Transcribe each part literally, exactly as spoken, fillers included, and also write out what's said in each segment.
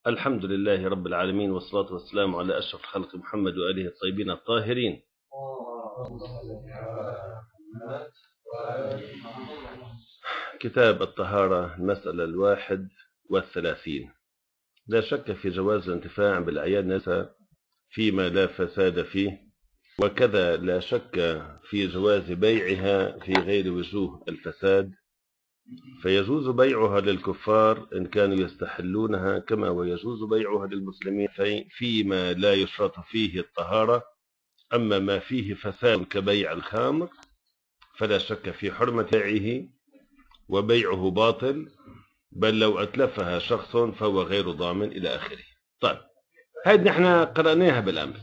الحمد لله رب العالمين، والصلاة والسلام على أشرف الخلق محمد وآله الطيبين الطاهرين. كتاب الطهارة، المسألة الواحد والثلاثين. لا شك في جواز الانتفاع بالأعياد نفسها فيما لا فساد فيه، وكذا لا شك في جواز بيعها في غير وجوه الفساد، فيجوز بيعها للكفار إن كانوا يستحلونها، كما ويجوز بيعها للمسلمين في فيما لا يشرط فيه الطهارة. أما ما فيه فساد كبيع الخمر فلا شك في حرمة بيعه، وبيعه باطل، بل لو أتلفها شخص فهو غير ضامن إلى آخره. طيب، هذه نحن قرأناها بالأمس.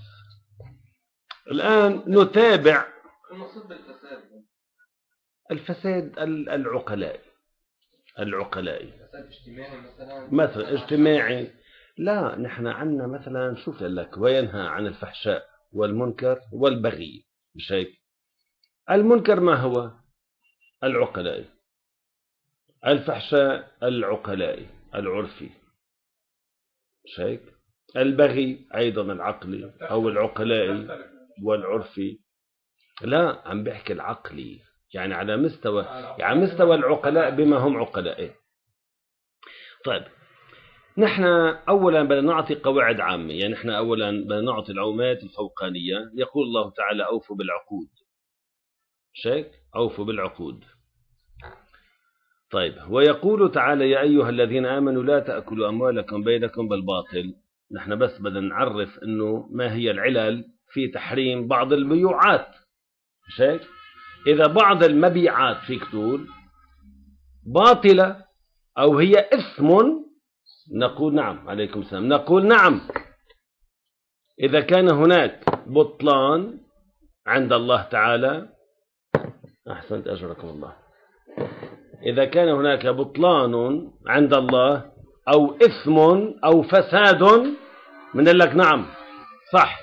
الآن نتابع الفساد العقلاء العقلائي مثلا اجتماعي. لا، نحن عندنا مثلا شوف لك وينهى عن الفحشاء والمنكر والبغي، مش هيك؟ المنكر ما هو؟ العقلائي. الفحشاء العقلائي العرفي، مش هيك؟ البغي أيضا العقلي أو العقلائي والعرفي. لا، عم بحكي العقلي، يعني على مستوى يعني مستوى العقلاء بما هم عقلاء. طيب، نحن أولا بدنا نعطي قواعد عامة، يعني نحن أولا بدنا نعطي العومات الفوقانية. يقول الله تعالى: أوفوا بالعقود، مش هيك؟ أوفوا بالعقود. طيب، ويقول تعالى: يا أيها الذين آمنوا لا تأكلوا أموالكم بينكم بالباطل. نحن بس بدنا نعرف إنه ما هي العلل في تحريم بعض البيوعات، مش هيك؟ إذا بعض المبيعات فيك تقول باطلة أو هي إثم، نقول نعم. عليكم السلام. نقول نعم إذا كان هناك بطلان عند الله تعالى. أحسنت، أجركم الله. إذا كان هناك بطلان عند الله أو إثم أو فساد، من لك نعم صح.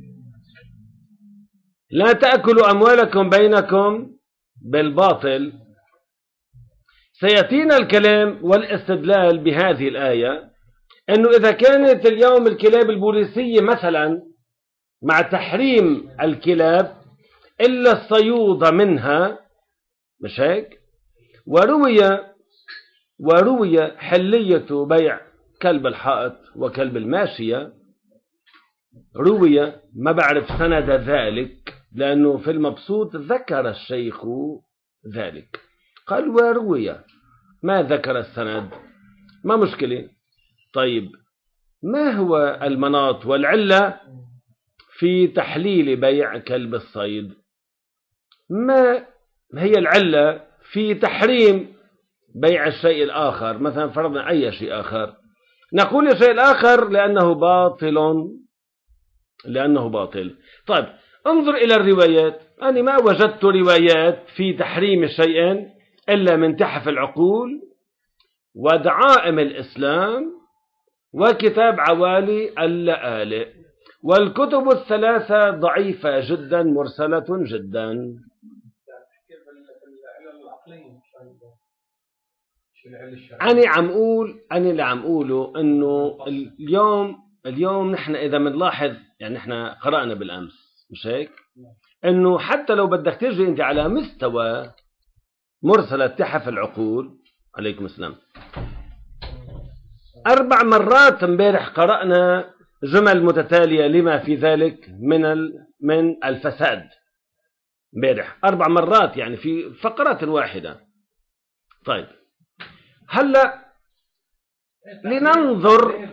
لا تأكلوا أموالكم بينكم بالباطل. سيأتينا الكلام والاستدلال بهذه الآية أنه إذا كانت اليوم الكلاب البوليسية مثلا، مع تحريم الكلاب إلا الصيود منها، مش هيك؟ وروي وروي حلية بيع كلب الحائط وكلب الماشية. روي، ما بعرف سند ذلك لأنه في المبسوط ذكر الشيخ ذلك، قال وروي، ما ذكر السند، ما مشكلة. طيب، ما هو المناط والعلة في تحليل بيع كلب الصيد؟ ما هي العلة في تحريم بيع الشيء الآخر؟ مثلا فرضنا أي شيء آخر، نقول الشيء الآخر لأنه باطل لأنه باطل. طيب، انظر إلى الروايات. أنا ما وجدت روايات في تحريم شيء إلا من تحف العقول ودعائم الإسلام وكتاب عوالي اللآلئ، والكتب الثلاثة ضعيفة جدا، مرسلة جدا. أنا عم أقول أنا اللي عم أقوله إنه اليوم اليوم نحن إذا بنلاحظ، يعني نحن قرأنا بالأمس، مش هيك؟ إنه حتى لو بدك تجي أنت على مستوى مرسلة تحف العقول، عليكم السلام، أربع مرات امبارح قرأنا جمل متتالية لما في ذلك من من الفساد. امبارح أربع مرات، يعني في فقرات واحدة. طيب، هلا لننظر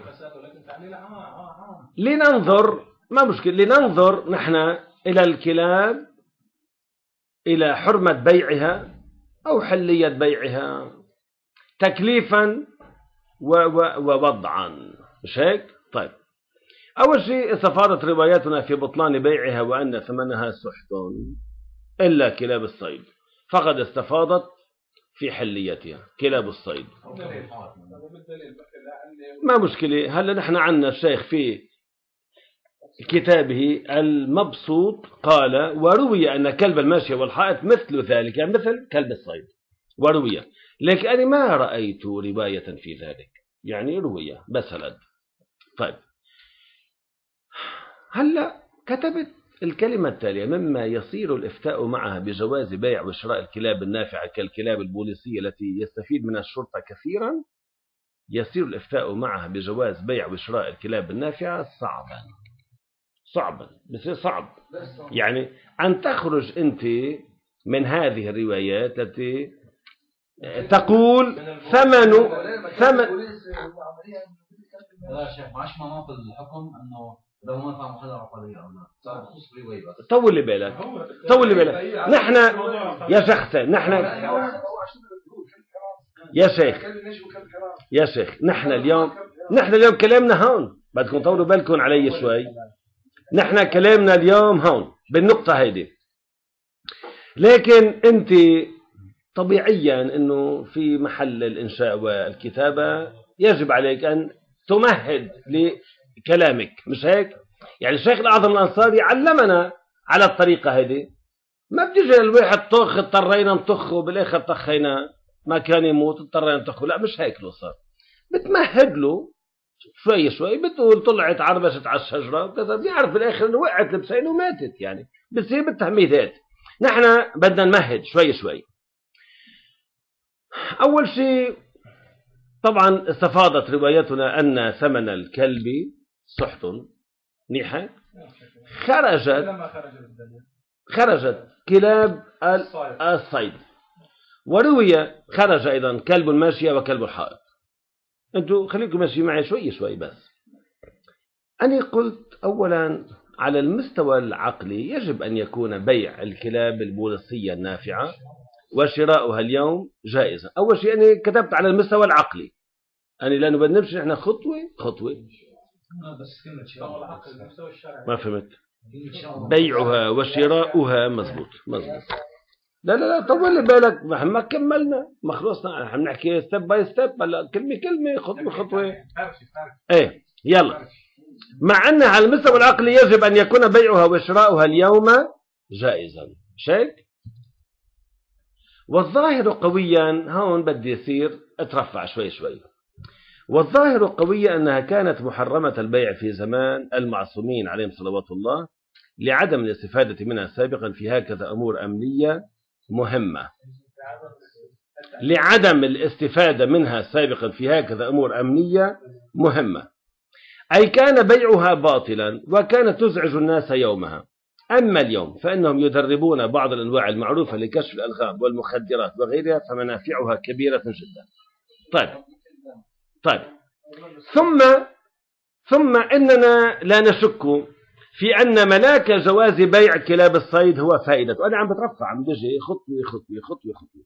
لننظر ما مشكلة لننظر نحن إلى الكلاب، إلى حرمة بيعها أو حلية بيعها تكليفا ووضعا، مش هيك؟ طيب، أول شيء استفاضت رواياتنا في بطلان بيعها وأن ثمنها سحت، إلا كلاب الصيد فقد استفاضت في حليتها كلاب الصيد. ما مشكلة. هلا نحن عنا الشيخ في كتابه المبسوط قال: وروي أن كلب الماشية والحائط مثل ذلك، يعني مثل كلب الصيد. وروي، لكن أنا ما رأيت رواية في ذلك، يعني روي بس هلد طيب هلا كتبت الكلمة التالية: مما يصير الإفتاء معها بجواز بيع وشراء الكلاب النافعة كالكلاب البوليسية التي يستفيد منها الشرطة كثيرا، يصير الإفتاء معها بجواز بيع وشراء الكلاب النافعة صعبا صعبا بصير صعب. يعني أن تخرج أنت من هذه الروايات التي تقول ثمن ثمن لا شيخ معش مناط الحكم انه لو ما فهم حدا عقلية او لا صار بخصوص رواية بس. طول لي بالك طول لي بالك نحن يا شيخ نحن يا شيخ يا شيخ نحن اليوم نحن اليوم كلامنا هون، بدكم طولوا بالكم علي شوي. نحن كلامنا اليوم هون بالنقطة هيدي، لكن أنت طبيعيا أنه في محل الإنشاء والكتابة يجب عليك أن تمهد لكلامك، مش هيك؟ يعني الشيخ الأعظم الأنصاري علمنا على الطريقة هيدي. ما بتيجي الواحد طخ اضطرينا نطخه وبالآخر طخينا ما كان يموت اضطرينا نطخه، لا مش هيك له صار. بتمهد له شوي شوي، بتقول طلعت عربشت على الشجرة وكذا، بيعرف بالآخر انه وقعت لبسين وماتت، يعني بتصير بالتهميدات. نحن بدنا نمهد شوي شوي. أول شيء طبعا استفاضت روايتنا أن ثمن الكلب سحت منيحة. خرجت خرجت كلاب الصيد، وروي خرج أيضا كلب الماشية وكلب الحائط. أنتوا خليكم ماشيين معي شوي شوي بس. أنا قلت أولا على المستوى العقلي يجب أن يكون بيع الكلاب البوليسية النافعة وشراؤها اليوم جائزة. أول شيء أنا كتبت على المستوى العقلي، أنا لا نبنمشي إحنا خطوة خطوة. ما فهمت؟ بيعها وشراؤها مزبوط مزبوط. لا لا لا طول لي بالك، ما كملنا ما خلصنا، احنا بنحكي ستيب باي ستيب، هلا كلمة كلمة خطوة خطوة. ايه يلا. مع أن على المستوى العقلي يجب أن يكون بيعها وشراؤها اليوم جائزا، شيك. والظاهر قويا هون بدي يصير اترفع شوي شوي. والظاهر قويا أنها كانت محرمة البيع في زمان المعصومين عليهم صلوات الله لعدم الاستفادة منها سابقا في هكذا أمور أمنية مهمة. لعدم الاستفادة منها سابقا في هكذا أمور أمنية مهمة، أي كان بيعها باطلا وكانت تزعج الناس يومها. أما اليوم فإنهم يدربون بعض الأنواع المعروفة لكشف الألغام والمخدرات وغيرها، فمنافعها كبيرة جدا. طيب طيب ثم ثم إننا لا نشك في أن ملاك جواز بيع كلاب الصيد هو فائدته. أنا عم بترفع عم بجي خطوة خطوة خطوة خطوة.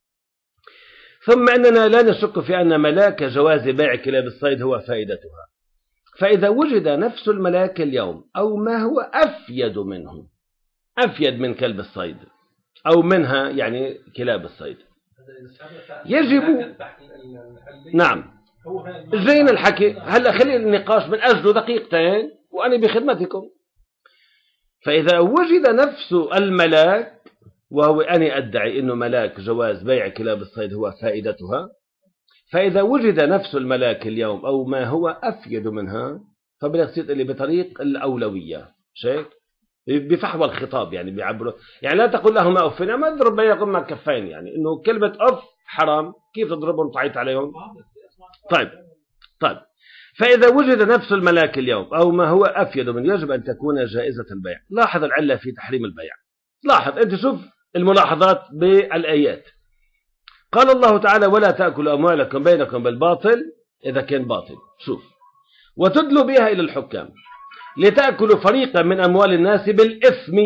ثم إننا لا نشك في أن ملاك جواز بيع كلاب الصيد هو فائدتها. فإذا وجد نفس الملاك اليوم أو ما هو أفيد منه، أفيد من كلب الصيد أو منها يعني كلاب الصيد، يجب نعم جينا الحكي. هلا خلي النقاش من أجله دقيقتين وأنا بخدمتكم. فإذا وجد نفس الملاك، وهو أنا أدعي أنه ملاك جواز بيع كلاب الصيد هو فائدتها، فإذا وجد نفس الملاك اليوم أو ما هو أفيد منها فبدك تصير اللي بطريق الأولوية، شيء بفحوى الخطاب، يعني بيعبروا، يعني لا تقول لهم أف، يعني ما تضرب بينكم ما كفين، يعني إنه كلمة أف حرام، كيف تضربهم تعيط عليهم؟ طيب طيب فإذا وجد نفس الملاك اليوم أو ما هو أفيد منه يجب أن تكون جائزة البيع. لاحظ العلة في تحريم البيع. لاحظ أنت، شوف الملاحظات بالآيات. قال الله تعالى: ولا تأكلوا أموالكم بينكم بالباطل إذا كان باطل، شوف، وتدلوا بها إلى الحكام لتأكلوا فريقا من أموال الناس بالإثم.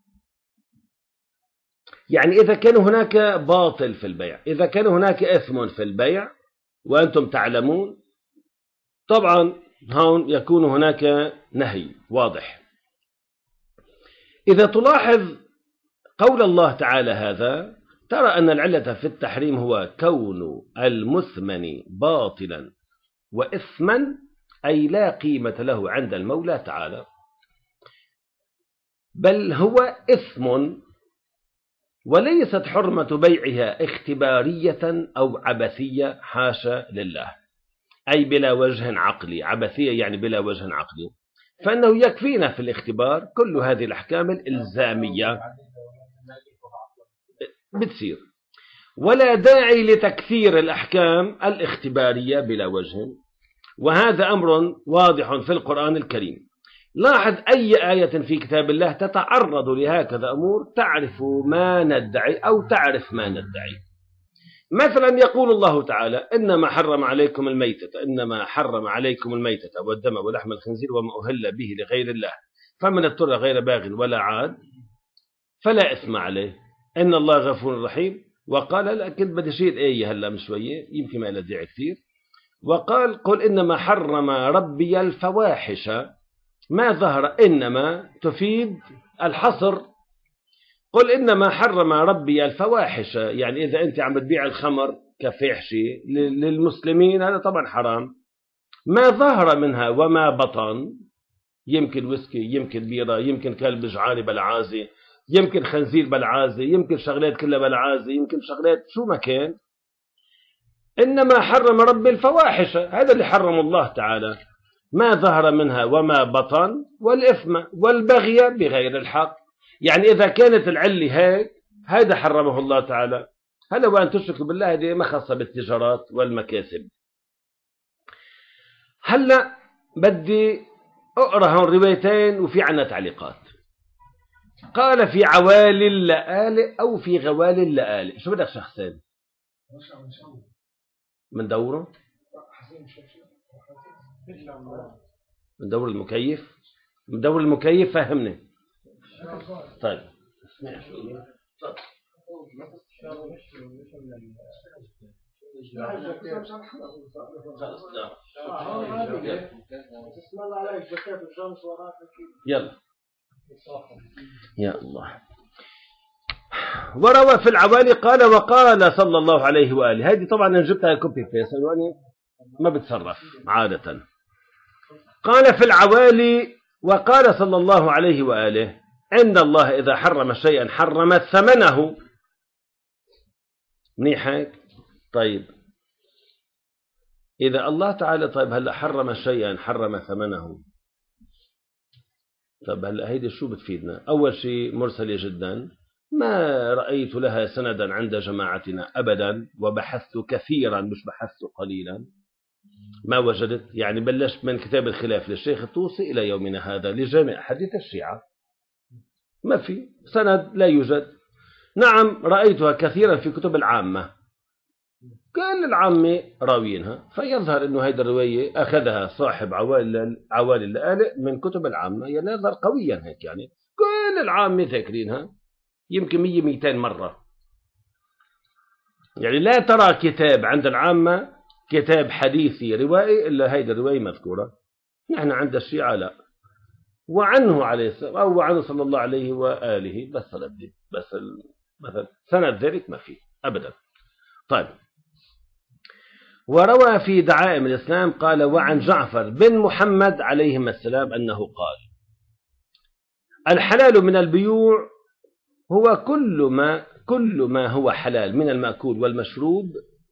يعني إذا كان هناك باطل في البيع، إذا كان هناك إثم في البيع وأنتم تعلمون، طبعا هون يكون هناك نهي واضح. إذا تلاحظ قول الله تعالى هذا ترى أن العلة في التحريم هو كون المثمن باطلا وإثما، أي لا قيمة له عند المولى تعالى، بل هو إثم، وليست حرمة بيعها اختبارية أو عبثية، حاشا لله. أي بلا وجه عقلي، عبثية يعني بلا وجه عقلي، فإنه يكفينا في الاختبار كل هذه الأحكام الإلزامية بتصير، ولا داعي لتكثير الأحكام الاختبارية بلا وجه. وهذا أمر واضح في القرآن الكريم. لاحظ أي آية في كتاب الله تتعرض لهكذا أمور تعرف ما ندعي أو تعرف ما ندعي. مثلا يقول الله تعالى: إنما حرم عليكم الميتة إنما حرم عليكم الميتة والدم ولحم الخنزير وما أهل به لغير الله فمن اضطر غير باغ ولا عاد فلا إثم عليه إن الله غفور رحيم. وقال لكن بدي شيء إيه هلا من شوية يمكن ما لديع كثير. وقال: قل إنما حرم ربي الفواحش ما ظهر، إنما تفيد الحصر. قل إنما حرم ربي الفواحش، يعني إذا أنت عم تبيع الخمر كفاحشة للمسلمين هذا طبعا حرام. ما ظهر منها وما بطن، يمكن ويسكي، يمكن بيرة، يمكن كلب جعاني بلعازي، يمكن خنزير بلعازي، يمكن شغلات كلها بلعازي، يمكن شغلات شو ما كان. إنما حرم ربي الفواحش، هذا اللي حرم الله تعالى، ما ظهر منها وما بطن والإثم والبغي بغير الحق. يعني إذا كانت العلة هيك هذا حرمه الله تعالى. هذا وأن تشرك بالله هذه ما خاصة بالتجارات والمكاسب. هلا بدي أقرأ هون روايتين وفي عنا تعليقات. قال: في عوالي اللآلئ أو في غوالي اللآلئ. شو بدك شخصين من دوره؟ من دور المكيف؟ من دور المكيف فهمني. طيب اسمع شوي. يلا يا الله. وروى في العوالي قال: وقال صلى الله عليه وآله. هذه طبعا أنا جبتها كوبي بيست وأنا ما بتصرف عادة. قال في العوالي: وقال صلى الله عليه وآله: عند الله إذا حرم شيئا حرم ثمنه. منيح هيك؟ طيب إذا الله تعالى طيب هلا حرم شيئا حرم ثمنه، طيب هلا هيدي شو بتفيدنا؟ أول شيء مرسلة جدا، ما رأيت لها سندا عند جماعتنا أبدا، وبحثت كثيرا مش بحثت قليلا، ما وجدت. يعني بلشت من كتاب الخلاف للشيخ الطوسي إلى يومنا هذا لجامع حديث الشيعة ما في سند، لا يوجد. نعم رأيتها كثيرا في كتب العامة، كل العامة راوينها، فيظهر أنه هذه الرواية أخذها صاحب عوالي عوالي اللآلئ من كتب العامة، يعني يظهر قويا هيك، يعني كل العامة ذاكرينها يمكن مية ميتين مرة. يعني لا ترى كتاب عند العامة كتاب حديثي روائي إلا هيدي الرواية مذكورة. نحن عند الشيعة لا. وعنه عليه السلام أو عنه صلى الله عليه وآله بس ردي بس مثلا سند ذلك ما فيه أبدا. طيب وروى في دعائم الإسلام قال: وعن جعفر بن محمد عليهما السلام أنه قال: الحلال من البيوع هو كل ما كل ما هو حلال من المأكول والمشروب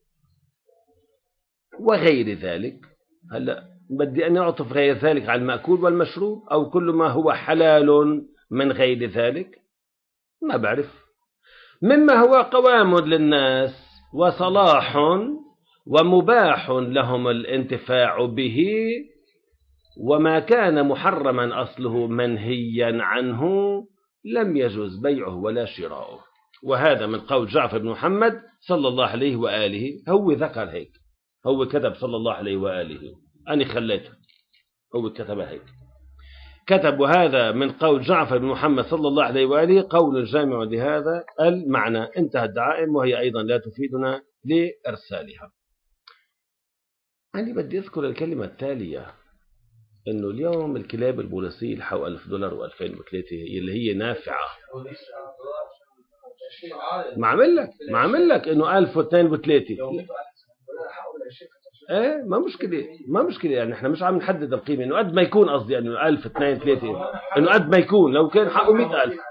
وغير ذلك. هلا بدي أن أعطف غير ذلك على المأكول والمشروب أو كل ما هو حلال من غير ذلك، ما بعرف. مما هو قوام للناس وصلاح ومباح لهم الانتفاع به، وما كان محرما أصله منهيا عنه لم يجوز بيعه ولا شراؤه. وهذا من قول جعفر بن محمد صلى الله عليه وآله. هو ذكر هيك، هو كتب صلى الله عليه وآله، أنا خليته هو كتب هيك، كتب. وهذا من قول جعفر بن محمد صلى الله عليه وآله قول جامع لهذا المعنى. انتهى الدعائم وهي أيضا لا تفيدنا لإرسالها. أنا بدي أذكر الكلمة التالية، إنه اليوم الكلاب البوليسية الحو ألف دولار وألفين وثلاثة اللي هي نافعة. ما عمل لك ما عمل لك إنه ألف واثنين وثلاثة. ايه ما مشكلة ما مشكلة يعني احنا مش عم نحدد القيمة، إنه قد ما يكون، قصدي إنه ألف اثنين ثلاثة، إنه قد ما يكون، لو كان حقه مئة ألف.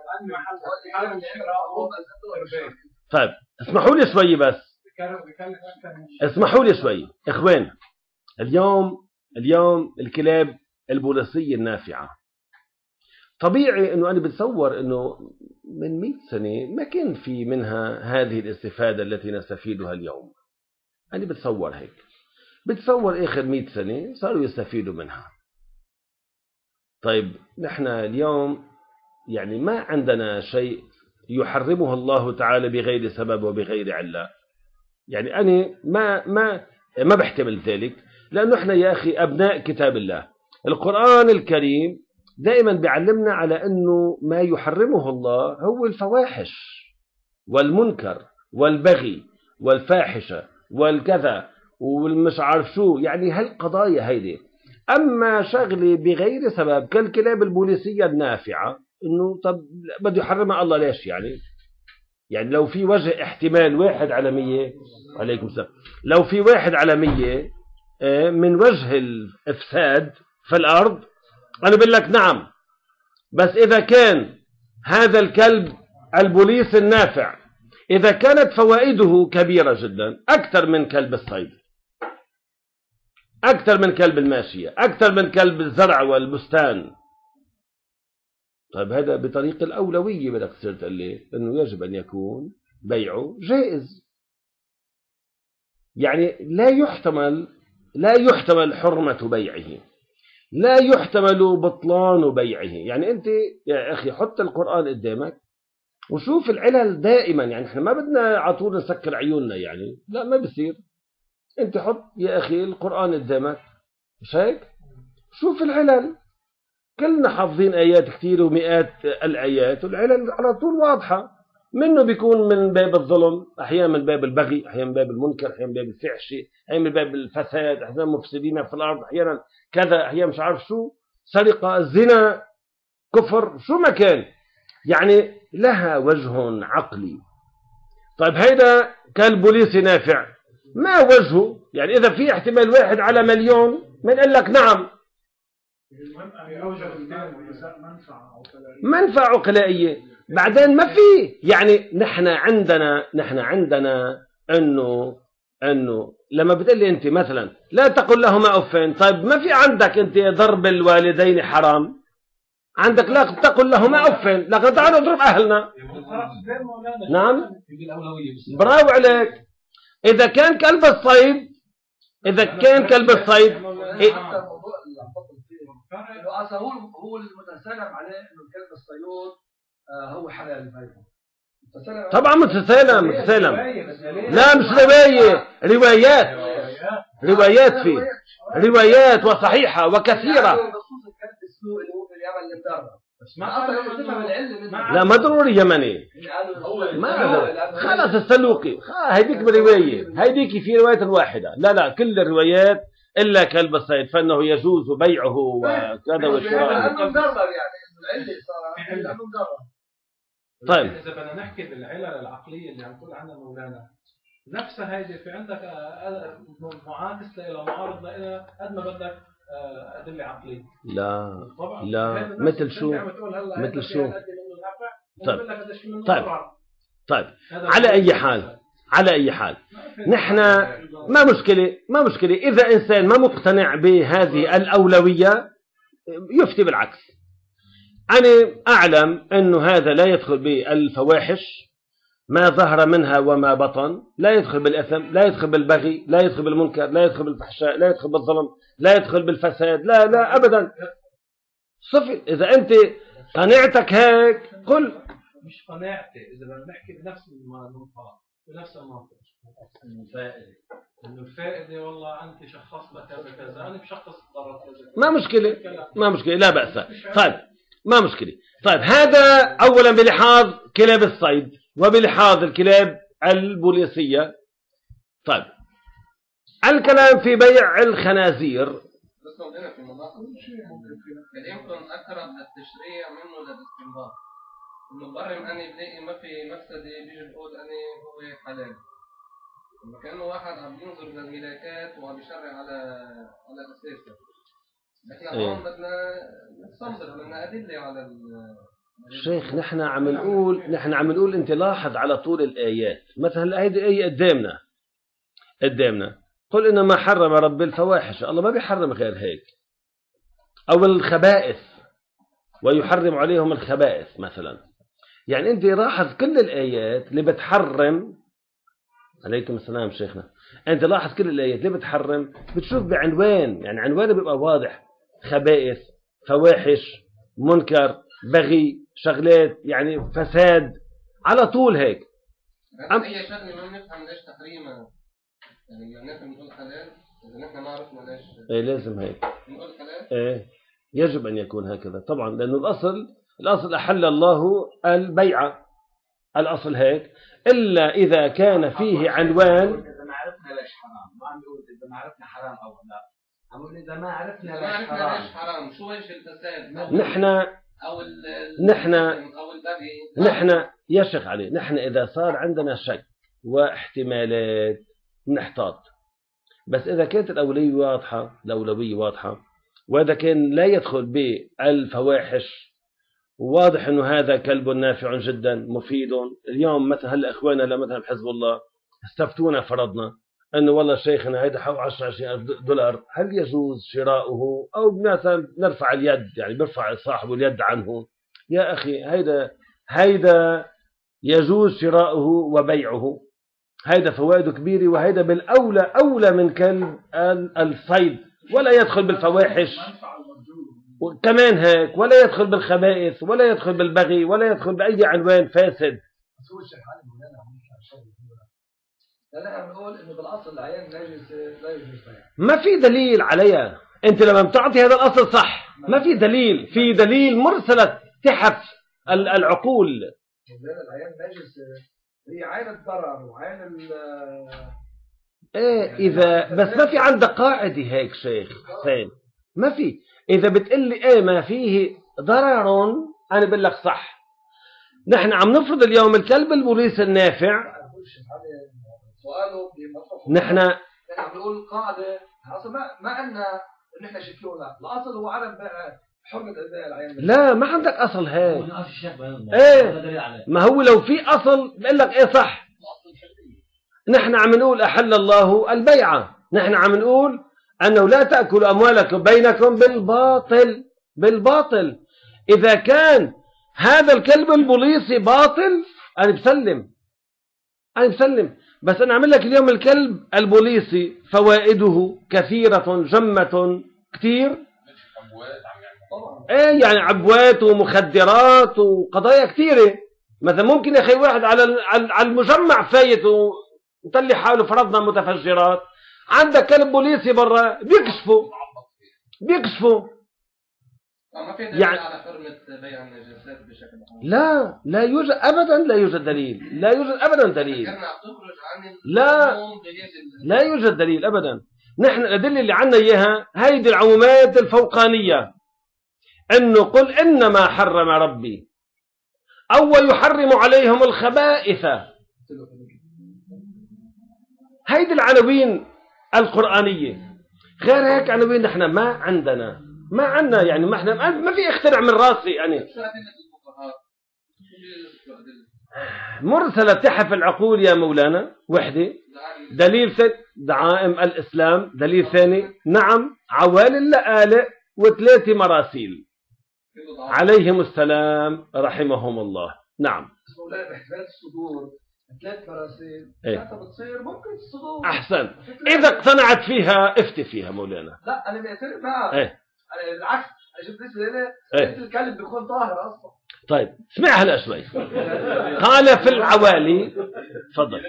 طيب اسمحوا لي شوي بس اسمحوا لي شوي إخوان اليوم اليوم الكلاب البوليسية النافعة، طبيعي أنه أنا بتصور أنه من مئة سنة ما كان في منها هذه الاستفادة التي نستفيدها اليوم. أنا بتصور هيك، بتصور آخر مئة سنة صاروا يستفيدوا منها. طيب نحن اليوم يعني ما عندنا شيء يحرمه الله تعالى بغير سبب وبغير علة. يعني أنا ما ما ما بحتمل ذلك، لأنه إحنا يا أخي أبناء كتاب الله. القرآن الكريم دائما بيعلمنا على أنه ما يحرمه الله هو الفواحش والمنكر والبغي والفاحشة والكذا والمش عارف شو، يعني هالقضايا هيدي. أما شغلة بغير سبب كالكلاب البوليسية النافعة، إنه طب بده يحرمها الله ليش؟ يعني يعني لو في وجه احتمال واحد على مية، عليكم السلام، لو في واحد على مية من وجه الإفساد في الأرض، أنا بقول لك نعم. بس إذا كان هذا الكلب البوليس النافع، إذا كانت فوائده كبيرة جدا أكثر من كلب الصيد، أكثر من كلب الماشية، أكثر من كلب الزرع والبستان، طيب هذا بطريق الأولوية بدك تصير تقول لي إنه يجب أن يكون بيعه جائز. يعني لا يحتمل لا يحتمل حرمة بيعه، لا يحتمل بطلان بيعه. يعني أنت يا أخي حط القرآن قدامك وشوف العلل دائما. يعني احنا ما بدنا على طول نسكر عيوننا، يعني لا ما بصير. أنت حط يا أخي القرآن قدامك، مش هيك؟ شوف العلل، كلنا حافظين آيات كثير ومئات الآيات، والعلل على طول واضحة. منه بيكون من باب الظلم، أحيانا من باب البغي، أحيانا من باب المنكر، أحيانا من باب الفحش، أحيانا من باب الفساد، أحيانا مفسدين في الأرض، أحيانا كذا، أحيانا مش عارف شو، سرقة، الزنا، كفر، شو ما كان. يعني لها وجه عقلي. طيب هيدا كالبوليس نافع، ما وجهه؟ يعني إذا في احتمال واحد على مليون بنقول لك نعم، منفعة عقلائية. بعدين ما في، يعني نحن عندنا نحن عندنا انه انه لما بتقول لي انت مثلا لا تقل لهما اف، طيب ما في عندك انت ضرب الوالدين حرام؟ عندك لا تقل لهما اف، لكن تعالوا نضرب اهلنا. نعم برافو عليك. اذا كان كلب الصيد، اذا كان كلب الصيد إيه؟ هو هو المتسلم عليه انه الكلب الصيود هو حلال بيعه. طبعا متسلم متسلم لا مش رواية، روايات روايات في روايات وصحيحة وكثيرة. لا ما ضروري يمني، ما خلاص السلوقي هيديك برواية، هيديك في رواية واحدة. لا لا كل الروايات إلا كلب الصيد فإنه يجوز بيعه وكذا وشراءه. طيب إذا بدنا نحكي بالعلل العقلية اللي عم تقول عنها مولانا، نفسها هيدي في عندك معاكس لها معارض لها قد ما بدك أدلة عقلية. لا لا مثل شو مثل شو طيب طيب طيب على أي حال على أي حال نحن ما مشكلة ما مشكلة إذا إنسان ما مقتنع بهذه الأولوية يفتي بالعكس. أنا أعلم أنه هذا لا يدخل بالفواحش ما ظهر منها وما بطن، لا يدخل بالأثم، لا يدخل بالبغي، لا يدخل بالمنكر، لا يدخل بالفحشاء، لا يدخل بالظلم، لا يدخل بالفساد، لا لا أبدا صفر. إذا أنت قناعتك هيك قل. مش قناعتي، إذا بدنا نحكي بنفس المنطقة بنفس المنطقة الفائدة، إنه الفائدة والله أنت شخص لك كذا كذا، أنا بشخص ضرر كذا، ما مشكلة ما مشكلة لا بأس. طيب ما مشكلة. طيب هذا أولا بلحاظ كلاب الصيد وبلحاظ الكلاب البوليسية. طيب الكلام في بيع الخنازير. بس لو هنا في ملاحظة هل يمكن أكثر التشريع منه للاستنباط إنه برم أني بلاقي ما في مفسدة بيجي بقول أني هو حلال، لما كأنه واحد عم ينظر للملاكات وعم يشرع على على أساسها. نحن هون بدنا نستنبط، بدنا أدلة على الشيخ. نحن عم نقول نحن عم نقول أنت لاحظ على طول الآيات. مثلا هذه آية قدامنا قدامنا قل إنما حرم ربي الفواحش، الله ما بيحرم غير هيك، أو الخبائث ويحرم عليهم الخبائث مثلا. يعني أنت لاحظ كل الآيات اللي بتحرم، عليكم السلام شيخنا، أنت لاحظ كل الآيات اللي بتحرم بتشوف بعنوان، يعني عنوانه بيبقى واضح، خبائث، فواحش، منكر، بغي، شغلات يعني فساد، على طول هيك. أم... أي شغلة ما بنفهم ليش تحريمها، يعني لما نحن بنقول حلال إذا نحن ما عرفنا ليش إيه لازم هيك نقول حلال. إيه يجب أن يكون هكذا طبعا، لأنه الأصل الأصل أحل الله البيع، الأصل هيك، إلا إذا كان فيه عنوان. إذا ما عرفنا ليش حرام، ما عم نقول إذا ما عرفنا حرام أو لا، عم نقول إذا ما عرفنا ليش حرام. ليش حرام شو وجه الفساد؟ نحن أو ال نحن أو البغي. نحن يا شيخ علي، نحن إذا صار عندنا شك واحتمالات نحتاط، بس إذا كانت الأولوية واضحة، الأولوية واضحة، وإذا كان لا يدخل بالفواحش، واضح أنه هذا كلب نافع جدا مفيد. اليوم مثلا هلا إخواننا هلا مثلا بحزب الله استفتونا، فرضنا أنه والله شيخنا هيدا حوالي عشرة عشرين دولار، هل يجوز شراؤه؟ أو مثلا نرفع اليد، يعني بيرفع صاحبه اليد عنه. يا أخي هيدا هيدا يجوز شراؤه وبيعه، هيدا فوائده كبيرة، وهيدا بالأولى أولى من كلب الصيد، ولا يدخل بالفواحش كمان هيك، ولا يدخل بالخبائث، ولا يدخل بالبغي، ولا يدخل بأي عنوان فاسد. لا بنقول انه بالاصل العيان نجس لا يجوز بيعه، ما في دليل عليها. انت لما بتعطي هذا الاصل صح، ما في دليل، في دليل مرسلة تحف العقول. العيان نجس هي عين الضرر وعين ال ايه اذا بس ما في عندك قاعدة هيك شيخ حسين، ما في. اذا بتقلي ايه ما فيه ضرر، انا بقول لك صح. نحن عم نفرض اليوم الكلب البوليس النافع، سؤاله نحن نحن عم نقول قاعده اصلا ما ما عندنا ان احنا شكلونا، الاصل هو عدم بيع حرمه اداء العين. لا ما عندك اصل هيك. ايه ما هو لو في اصل بقول لك ايه صح. نحن عم نقول احل الله البيعه، نحن عم نقول انه لا تاكلوا اموالكم بينكم بالباطل، بالباطل. اذا كان هذا الكلب البوليسي باطل انا بسلم، أنا بسلم. بس أنا أعمل لك اليوم الكلب البوليسي فوائده كثيرة جمة كتير، إيه يعني عبوات ومخدرات وقضايا كثيرة. مثلا ممكن يا أخي واحد على على المجمع فايت ومطلع حاله، فرضنا متفجرات، عندك كلب بوليسي برا بيكشفوا بيكشفوا ما في دليل يعني على حرمة بيع النجاسات بشكل عام. لا لا يوجد أبدا، لا يوجد دليل، لا يوجد أبدا دليل. لا لا يوجد دليل أبدا. نحن الأدلة اللي عنا إياها هيدي العمومات الفوقانية، إنه قل إنما حرم ربي، أو يحرم عليهم الخبائث. هيدي العناوين القرآنية، غير هيك عناوين نحن ما عندنا، ما عندنا يعني ما احنا ما في اخترع من راسي يعني. مرسلة تحف العقول يا مولانا وحدة. دليل ثاني دعائم الإسلام، دليل ثاني نعم عوالي اللآلئ وثلاثة مراسيل عليهم السلام رحمهم الله. نعم مولانا باحتفالات الصدور ثلاث مراسيل ايه؟ بتصير ممكن الصدور أحسن، إذا اقتنعت فيها افتي فيها مولانا. لا أنا معترف معها. ايه أنا بالعكس أجيب بالنسبة لي ايه؟ الكلب بيكون طاهر أصلا. طيب اسمع هلا شوي. قال في العوالي، تفضل.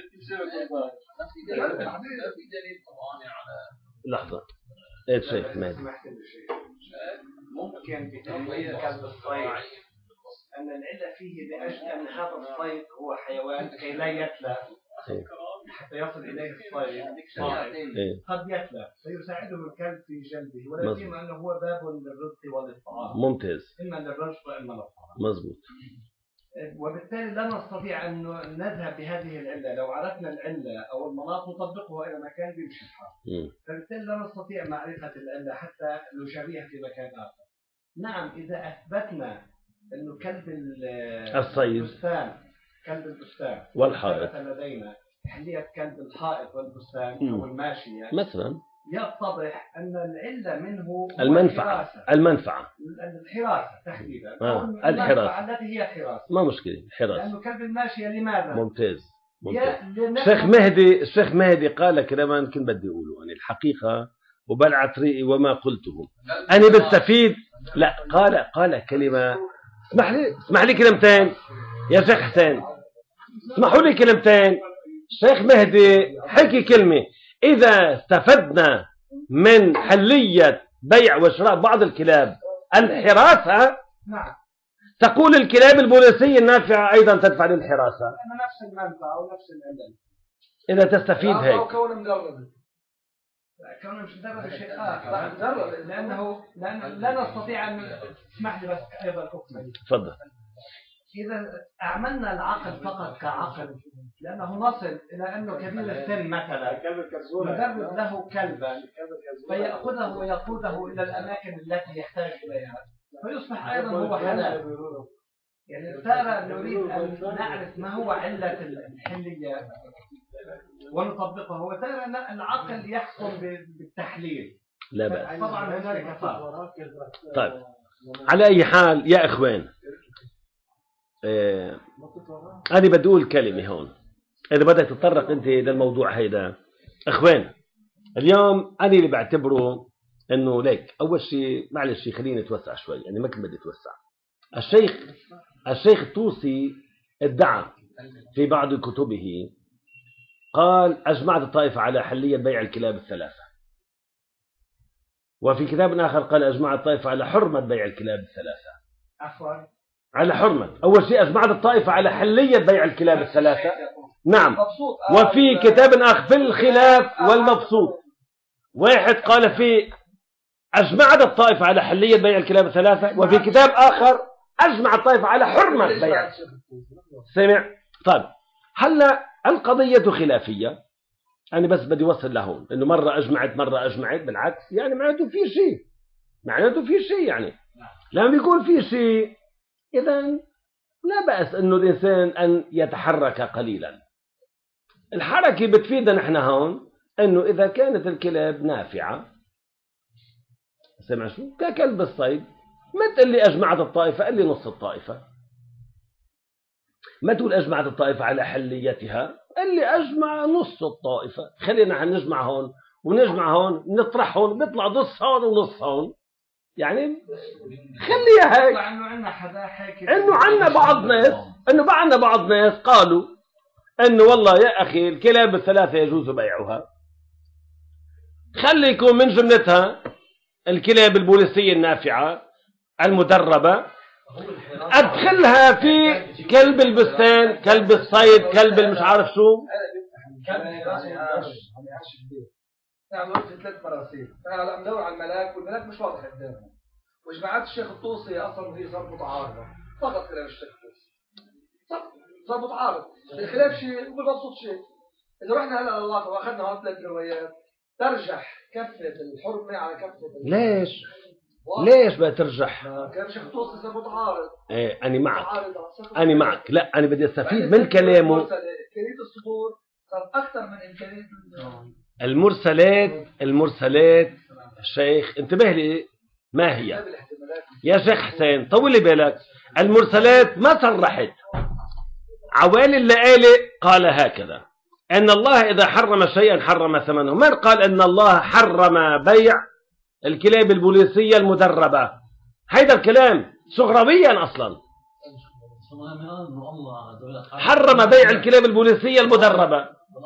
لحظة ايه شيخ مهدي. ممكن بتأويل كلب الصيد أن العلة فيه لأجل أن هذا الصيد هو حيوان كي لا يتلف حتى يصل إليه الصيد قد يتلف فيساعده الكلب في جلده، ولا سيما أنه هو باب للرزق والإطعام. ممتاز. إما للرزق وإما للطعام. مزبوط. وبالتالي لا نستطيع أن نذهب بهذه العلة. لو عرفنا العلة أو المناط نطبقها إلى مكان بيمشي الحال، فبالتالي لا نستطيع معرفة العلة حتى نجريها في مكان آخر. نعم إذا أثبتنا أنه كلب الصيد البستان كلب البستان والحائط لدينا حلية كلب الحائط والبستان أو الماشية مثلا يتضح أن العلة منه المنفعة المنفعة الحراسة تحديدا آه. أو الحراسة التي هي حراسة ما مشكلة حراسة لأنه كلب الماشية لماذا؟ ممتاز ممتاز لن... الشيخ مهدي الشيخ مهدي قال كلاما كنت بدي أقوله أنا الحقيقة وبلعت ريقي وما قلته أنا بستفيد لا قال قال كلمة اسمح لي اسمح لي كلمتين يا شيخ حسين اسمحوا لي كلمتين الشيخ مهدي حكي كلمة إذا استفدنا من حلية بيع وشراء بعض الكلاب الحراسة نعم تقول الكلاب البوليسية النافعة أيضا تدفع للحراسة أنا نفس المنفعة ونفس العلل إذا تستفيد هيك كونه مجرد كونه مش مجرد شيء آخر مجرد لأنه لأن لا نستطيع أن اسمح لي بس أيضا أكمل تفضل إذا أعملنا العقل فقط كعقل لأنه نصل إلى أنه كبير السن مثلا نجرب له كلبا فيأخذه ويقوده إلى الأماكن التي يحتاج إليها فيصبح أيضا هو حلال يعني ترى نريد أن نعرف ما هو علة الحلية ونطبقه وترى العقل يحكم بالتحليل لا بأس طبعا هنالك فرق. طيب على أي حال يا إخوان آه أنا بدي أقول كلمة هون إذا بدك تتطرق أنت للموضوع هيدا إخوان اليوم أنا اللي بعتبره إنه ليك أول شيء معلش خليني أتوسع شوي يعني ما كنت بدي أتوسع الشيخ الشيخ الطوسي ادعى في بعض كتبه قال أجمعت الطائفة على حلية بيع الكلاب الثلاثة وفي كتاب آخر قال أجمعت الطائفة على حرمة بيع الكلاب الثلاثة عفوا على حرمة أول شيء أجمعت الطائفة على حلية بيع الكلاب الثلاثة نعم وفي كتاب آخر في الخلاف والمبسوط واحد قال في أجمعت الطائفة على حلية بيع الكلاب الثلاثة وفي كتاب آخر أجمع الطائفة على حرمة بيع سمع طيب هلا القضية خلافية أنا بس بدي وصل لهون إنه مرة أجمعت مرة أجمعت بالعكس يعني معناته في شيء معناته في شيء يعني لما بيكون في شيء إذا لا بأس إنه الإنسان أن يتحرك قليلا الحركة بتفيدنا نحن هون إنه إذا كانت الكلاب نافعة سمع شو ككلب الصيد ما تقول لي أجمعت الطائفة قال لي نص الطائفة ما تقول أجمعت الطائفة على حليتها قال لي أجمع نص الطائفة خلينا نجمع هون ونجمع هون نطرح هون بيطلع نص هون ونص هون يعني خليها هيك انه عندنا حدا حكي انه عندنا بعض ناس انه عندنا بعض ناس قالوا انه والله يا اخي الكلاب الثلاثه يجوز بيعها خلي يكون من جملتها الكلاب البوليسيه النافعه المدربه ادخلها في كلب البستان كلب الصيد كلب المش عارف شو نعم قلت ثلاث مراسيل انا هلا مدور على الملاك والملاك مش واضح قدامه وجماعات الشيخ الطوسي اصلا هي صار متعارضه فقط كلام الشيخ الطوسي صار متعارض الخلاف شيء والمبسوط شيء اذا رحنا هلا للواقع واخذنا هون ثلاث روايات ترجح كفه الحرمه على كفه ليش ليش بقى ترجح كلام الشيخ الطوسي صار متعارض ايه انا معك انا معك لا انا بدي استفيد من كلامه امكانيه الصدور صار اكثر من امكانيه المرسلات المرسلات الشيخ انتبه لي ما هي يا شيخ حسين طولي بالك المرسلات ما صرحت عوالي اللآلئ قال هكذا أن الله إذا حرم شيئا حرم ثمنه من قال أن الله حرم بيع الكلاب البوليسية المدربة هيدا الكلام صغرويا أصلا حرم بيع الكلاب البوليسية المدربة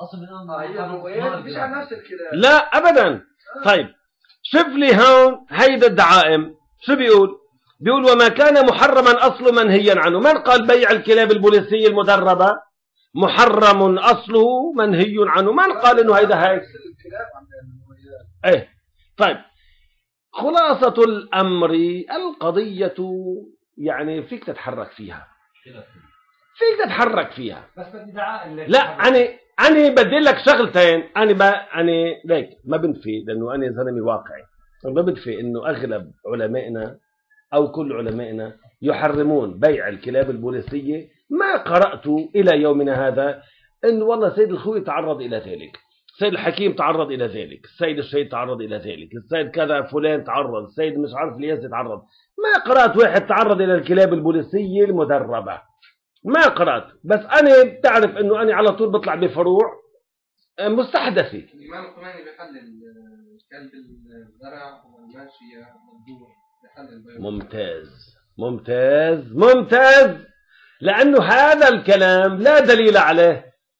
لا أبدا طيب شوف لي هون هيدا الدعائم شو بيقول بيقول وما كان محرما أصله منهيا عنه من قال بيع الكلاب البوليسية المدربة محرم أصله منهي عنه من قال إنه هيدا هيك ايه طيب خلاصة الأمر القضية يعني فيك تتحرك فيها فيك تتحرك فيها بس بدي دعائم لا أنا أنا بدي لك شغلتين أنا ب... أنا ليك ما بنفي لأنه أنا زلمي واقعي ما بنفي إنه أغلب علمائنا أو كل علمائنا يحرمون بيع الكلاب البوليسية ما قرأت إلى يومنا هذا إنه والله سيد الخوي تعرض إلى ذلك، السيد الحكيم تعرض إلى ذلك، السيد الشهيد تعرض إلى ذلك، السيد كذا فلان تعرض، السيد مش عارف اليزي تعرض. ما قرأت واحد تعرض إلى الكلاب البوليسية المدربة، ما قرأت. بس أنا بتعرف إنه أنا على طول بطلع بفروع مستحدثة. الإمام الخميني بيحلل كلب الزرع والماشية والدور، بيحلل. ممتاز ممتاز ممتاز، لأنه هذا الكلام لا دليل عليه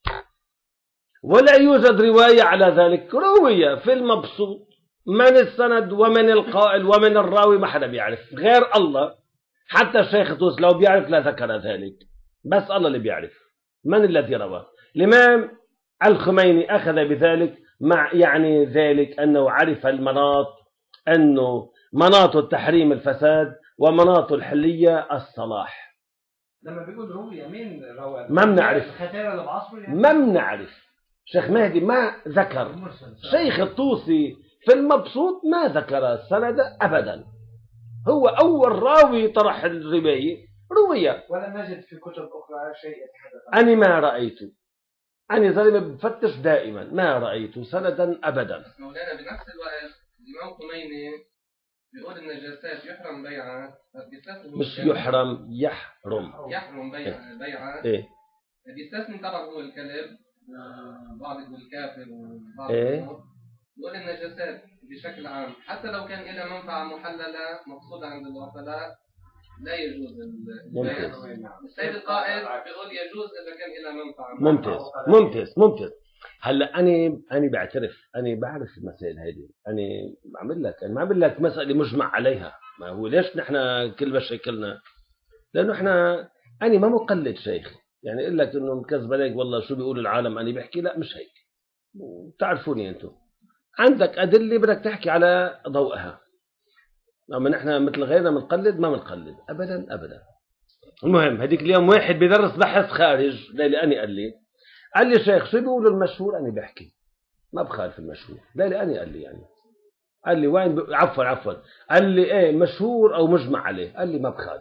ولا يوجد رواية على ذلك. روية في المبسوط، من السند ومن القائل ومن الراوي ما حدا بيعرف غير الله. حتى الشيخ توس لو بيعرف لا ذكر ذلك، بس الله اللي بيعرف من الذي روى. الإمام الخميني أخذ بذلك، مع يعني ذلك أنه عرف المناط، أنه مناط التحريم الفساد ومناط الحلية الصلاح. لما بيقول روية مين روى؟ ما بنعرف، الختيرة اللي بعصره يعني؟ ما بنعرف. شيخ مهدي ما ذكر، شيخ الطوسي في المبسوط ما ذكر السند أبدا. هو أول راوي طرح الرواية روية، ولا نجد في كتب أخرى شيء يتحدث. أنا ما رأيته، أنا زلمة بفتش دائما، ما رأيت سندا أبدا. مولانا بنفس الوقت الإمام الخميني بيقول النجاسات يحرم بيعها، مش يحرم، يحرم يحرم بيع بيعها. إيه؟ بيستثني طبعا هو الكلب، بعض يقول الكافر وبعض إيه؟ يقول النجاسات بشكل عام حتى لو كان إلى منفعة محللة مقصودة عند العقلاء لا يجوز البيع. السيد القائد بيقول يجوز إذا كان إلى منفعة. ممتاز ممتاز ممتاز. هلا أنا أنا بعترف، أنا بعرف المسائل هذه، أنا بعمل لك أنا بعمل لك مسألة مجمع عليها. ما هو ليش نحن كل مشاكلنا؟ لأنه إحنا أنا ما مقلد شيخ، يعني أقول لك إنه مكذب عليك والله شو بيقول العالم أنا بحكي، لا مش هيك. تعرفوني أنتم عندك أدلة بدك تحكي على ضوءها. أما نحن مثل غيرنا بنقلد، ما بنقلد أبدا أبدا. المهم هديك اليوم واحد بيدرس بحث خارج ليلي، أنا قال لي قال لي شيخ شو بيقولوا المشهور؟ أنا بحكي ما بخالف المشهور. ليلي أنا قال لي يعني قال لي وين ب... عفوا عفوا قال لي إيه مشهور أو مجمع عليه؟ قال لي ما بخالف.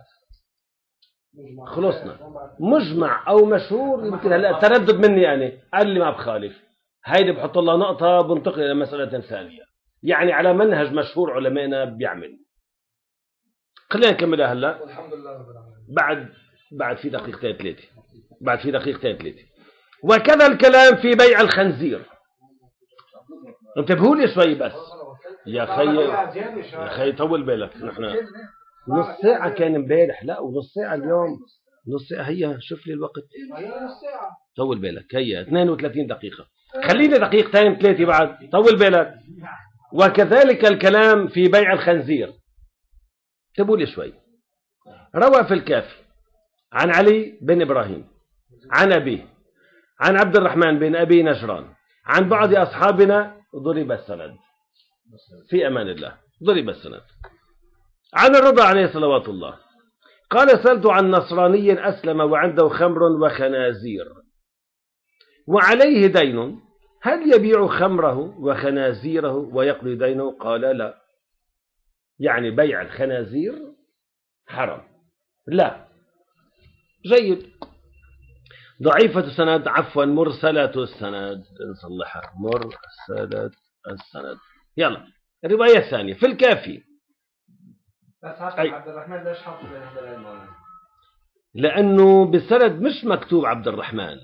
خلصنا، مجمع أو مشهور يمكن هلا تردد مني أنا. قال لي ما بخالف، هيدي بحط الله نقطة بنتقل إلى مسألة ثانية، يعني على منهج مشهور علمائنا بيعمل. خلينا نكملها هلا. والحمد لله رب العالمين. بعد بعد في دقيقتين ثلاثة، بعد في دقيقتين ثلاثة. وكذا الكلام في بيع الخنزير. انتبهوا لي شوي بس يا خي، يا خي طول بالك. نحن نص ساعة كان امبارح، لا ونص ساعة اليوم، نص ساعة. هي شوف لي الوقت، طول بالك. هي اثنين وثلاثين دقيقة، خليني دقيقتين ثلاثة بعد، طول بالك. وكذلك الكلام في بيع الخنزير. انتبهوا لي شوي. روى في الكافي عن علي بن إبراهيم عن أبيه عن عبد الرحمن بن أبي نجران عن بعض أصحابنا ضرب السند. في أمان الله، ضرب السند. عن الرضا عليه صلوات الله قال سألت عن نصراني أسلم وعنده خمر وخنازير وعليه دين، هل يبيع خمره وخنازيره ويقضي دينه؟ قال لا. يعني بيع الخنازير حرام؟ لا. جيد. ضعيفة السند، عفوا مرسلة السند، نصلحها، مرسلة السند. يلا الرواية الثانية في الكافي. بس عبد الرحمن ليش حط بين هذين؟ لأنه بالسند مش مكتوب عبد الرحمن،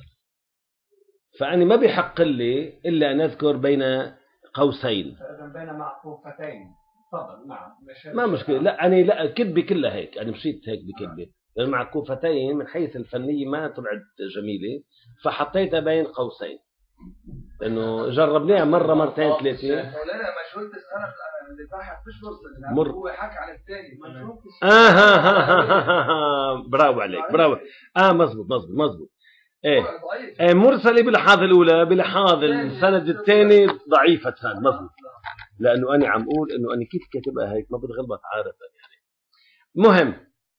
فأنا ما بيحق لي إلا أن أذكر بين قوسين. فإذا بين معطوفتين. تفضل. نعم ما مشكلة. لا أنا لا كذبة كلها هيك، أنا مشيت هيك بكذبة، لأن معكوفتين من حيث الفنية ما طلعت جميلة، فحطيتها بين قوسين لأنه جربناها مرة مرتين ثلاثة. مولانا مشهور السند اللي بحث مش مرسل، مر... هو حكى عن الثاني مشهور. آه ها ها ها ها برافو عليك، برافو. آه مزبوط مزبوط مزبوط. إيه إيه مرسلة بلحاظ الأولى، بلحاظ السند الثاني ضعيفة سند. مزبوط. لأنه أنا عم أقول إنه أنا كيف كاتبها هيك ما بتغلبط عادة يعني. مهم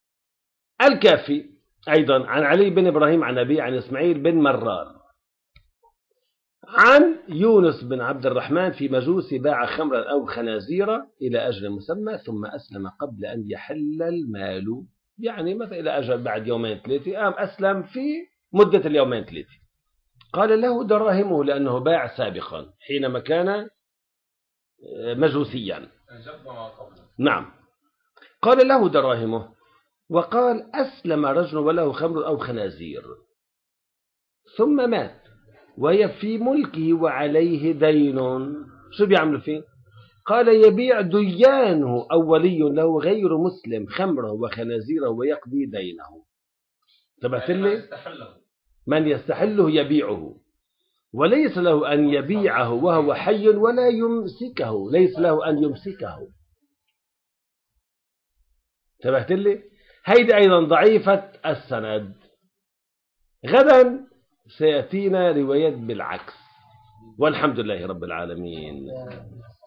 الكافي أيضا عن علي بن إبراهيم عن أبي عن إسماعيل بن مرار عن يونس بن عبد الرحمن في مجوس باع خمرا أو خنازير إلى أجل مسمى ثم أسلم قبل أن يحل المال، يعني مثلا إلى أجل بعد يومين ثلاثة قام أسلم في مدة اليومين ثلاثة. قال له دراهمه لأنه باع سابقا حينما كان مجوسيا. نعم. قال له دراهمه، وقال أسلم رجل وله خمر أو خنازير ثم مات وهي في ملكه وعليه دين، شو بيعمل فيه؟ قال يبيع ديانه أو ولي له غير مسلم خمره وخنازيره ويقضي دينه. تبعت لي؟ من يستحله يبيعه، وليس له أن يبيعه وهو حي ولا يمسكه، ليس له أن يمسكه. تبعت لي؟ هيدي أيضا ضعيفة السند. غدا سيأتينا روايات بالعكس، والحمد لله رب العالمين.